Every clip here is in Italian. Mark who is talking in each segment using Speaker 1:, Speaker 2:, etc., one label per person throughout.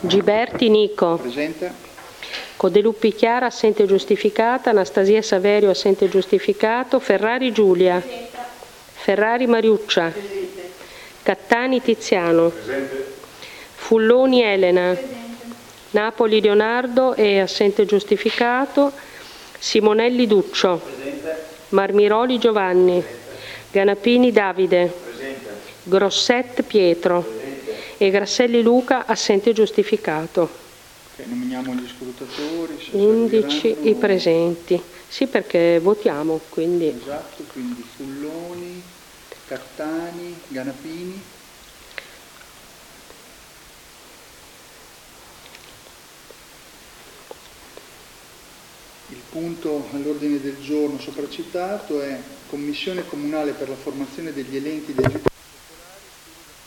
Speaker 1: Giberti Nico.
Speaker 2: Presente.
Speaker 1: Codeluppi Chiara, assente giustificata. Anastasia Saverio, assente giustificato. Ferrari Giulia.
Speaker 3: Presente.
Speaker 1: Ferrari Mariuccia.
Speaker 3: Presente.
Speaker 1: Cattani Tiziano.
Speaker 4: Presente.
Speaker 1: Fulloni Elena.
Speaker 3: Presente.
Speaker 1: Napoli Leonardo è assente giustificato. Simonelli Duccio.
Speaker 4: Presente.
Speaker 1: Marmiroli Giovanni. Ganapini Davide.
Speaker 4: Presente.
Speaker 1: Grosset Pietro.
Speaker 4: Presente.
Speaker 1: E Grasselli Luca, assente giustificato.
Speaker 2: Okay, nominiamo gli scrutatori. se
Speaker 1: 11
Speaker 2: serviranno.
Speaker 1: i presenti. Sì, perché votiamo, quindi.
Speaker 2: Esatto, quindi Fulloni, Cattani, Ganapini. Il punto all'ordine del giorno sopracitato è Commissione Comunale per la formazione degli elenchi dei giudici popolari, studio del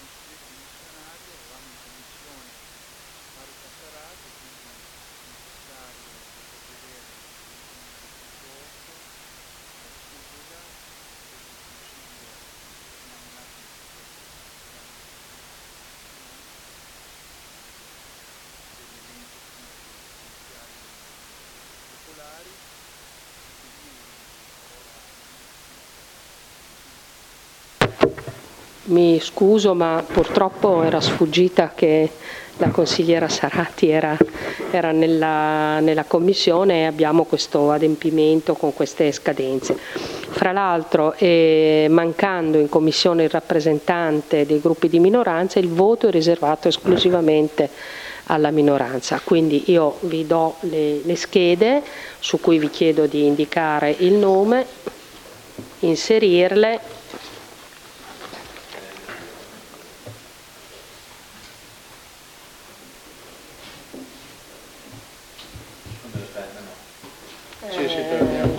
Speaker 1: Mi scuso, ma purtroppo era sfuggita che la consigliera Sarati era nella commissione e abbiamo questo adempimento con queste scadenze. Fra l'altro, mancando in commissione il rappresentante dei gruppi di minoranza, il voto è riservato esclusivamente alla minoranza. Quindi io vi do le schede su cui vi chiedo di indicare il nome, inserirle.
Speaker 2: Sì, te l'abbiamo.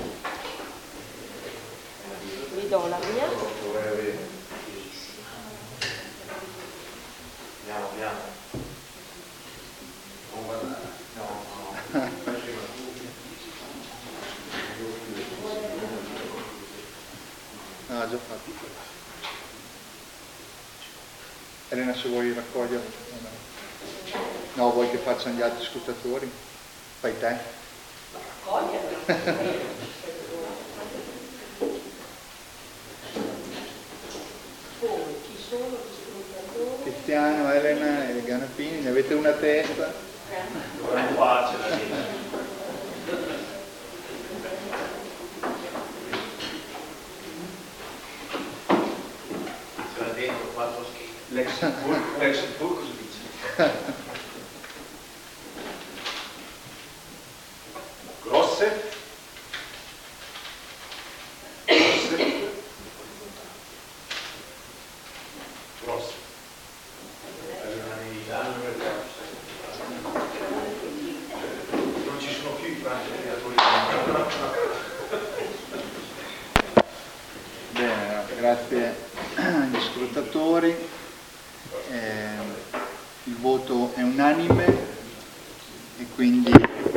Speaker 1: Vi do la mia.
Speaker 2: No, già fatto. Elena, se vuoi raccogliere. No, vuoi che facciano gli altri scrutatori? Fai te. Tiziano, Elena e Ganapini, ne avete una testa?
Speaker 4: Non è facile. C'era dentro 4 schede. L'ex turco si dice. Grosse. Grosse. Non ci sono più i franchi creatori.
Speaker 2: Bene, grazie agli scrutatori. Il voto è unanime e quindi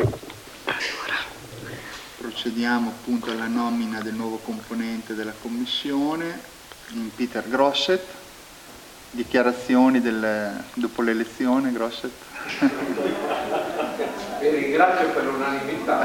Speaker 2: procediamo appunto alla nomina del nuovo componente della commissione, Peter Grosset. Dichiarazioni dopo l'elezione, Grosset?
Speaker 5: Vi ringrazio per l'unanimità.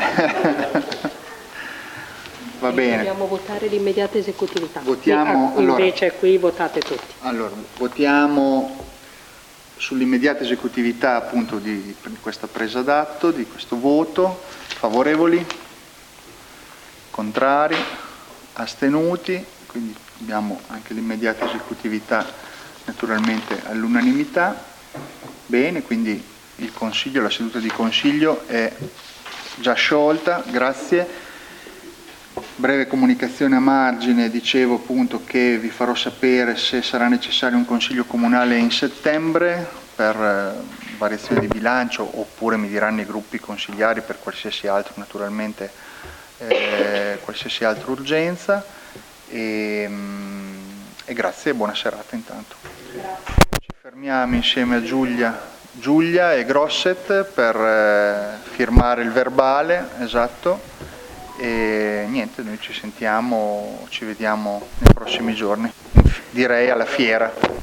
Speaker 2: Va bene.
Speaker 1: Dobbiamo votare l'immediata esecutività.
Speaker 2: Votiamo,
Speaker 1: Invece qui votate tutti.
Speaker 2: Allora, votiamo sull'immediata esecutività appunto di questa presa d'atto, di questo voto. Favorevoli? Contrari? Astenuti? Quindi abbiamo anche l'immediata esecutività naturalmente all'unanimità. Bene, quindi il Consiglio, la seduta di Consiglio è già sciolta, grazie. Breve comunicazione a margine, dicevo appunto che vi farò sapere se sarà necessario un Consiglio Comunale in settembre per variazione di bilancio, oppure mi diranno i gruppi consigliari per qualsiasi altro, naturalmente, qualsiasi altra urgenza. E grazie e buona serata intanto.
Speaker 1: Grazie.
Speaker 2: Ci fermiamo insieme a Giulia e Grosset per firmare il verbale, esatto. E niente, noi ci sentiamo, ci vediamo nei prossimi giorni, direi alla fiera.